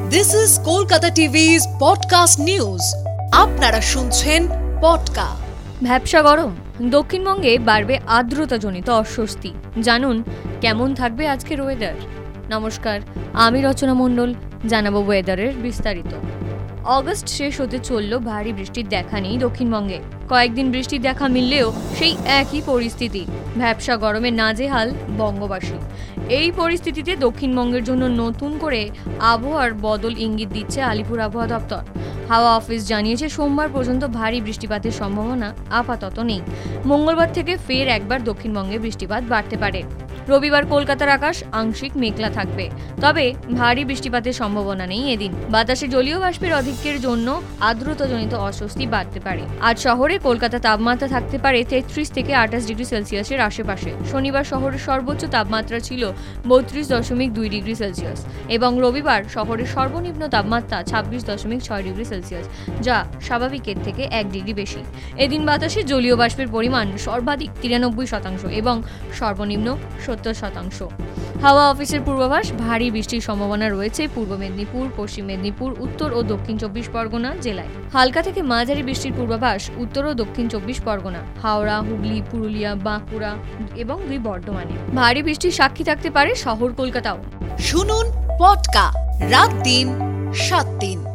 This is Kolkata TV's podcast news. আপনারা শুনছেন পডকা। ভ্যাপসা গরম, দক্ষিণবঙ্গে বাড়বে আর্দ্রতাজনিত অস্বস্তি। জানুন কেমন থাকবে আজকের ওয়েদার। নমস্কার, আমি রচনা মণ্ডল। জানাবো ওয়েদারের বিস্তারিত। অগস্ট শেষ হতে চলল, ভারী বৃষ্টির দেখা নেই দক্ষিণবঙ্গে। কয়েকদিন বৃষ্টির দেখা মিললেও সেই একই পরিস্থিতি, ভ্যাপসা গরমে নাজেহাল বঙ্গবাসী। এই পরিস্থিতিতে দক্ষিণবঙ্গের জন্য নতুন করে আবহাওয়ার বদল ইঙ্গিত দিচ্ছে আলিপুর আবহাওয়া দপ্তর। হাওয়া অফিস জানিয়েছে সোমবার পর্যন্ত ভারী বৃষ্টিপাতের সম্ভাবনা আপাতত নেই। মঙ্গলবার থেকে ফের একবার দক্ষিণবঙ্গে বৃষ্টিপাত বাড়তে পারে। রবিবার কলকাতার আকাশ আংশিক মেঘলা থাকবে, তবে ভারী বৃষ্টিপাতের সম্ভাবনা নেই এদিন। বাতাসে জলীয় বাষ্পের অধিক্যের জন্য আর্দ্রতাজনিত অস্বস্তি বাড়তে পারে। আজ শহরে কলকাতা তাপমাত্রা থাকতে পারে 33 থেকে 28 ডিগ্রি সেলসিয়াসের আশেপাশে। শনিবার শহরের সর্বোচ্চ তাপমাত্রা ছিল 32.2 ডিগ্রি সেলসিয়াস এবং রবিবার শহরের সর্বনিম্ন তাপমাত্রা 26.6 ডিগ্রি সেলসিয়াস, যা স্বাভাবিকের থেকে 1 ডিগ্রি বেশি। এদিন বাতাসে জলীয় বাষ্পের পরিমাণ সর্বাধিক 93% এবং সর্বনিম্ন 70%। হাওয়া অফিসের পূর্বাভাস, ভারী বৃষ্টির সম্ভাবনা রয়েছে পূর্ব মেদিনীপুর, পশ্চিম মেদিনীপুর, উত্তর ও দক্ষিণ 24 পরগনা জেলায়। হালকা থেকে মাঝারি বৃষ্টির পূর্বাভাস উত্তর ও দক্ষিণ 24 পরগনা, হাওড়া, হুগলি, পুরুলিয়া, বাঁকুড়া এবং 2 বর্ধমানে। ভারী বৃষ্টির সাক্ষী থাকতে পারে শহর কলকাতাও। শুনুন পডকা, রাত দিন 7 দিন।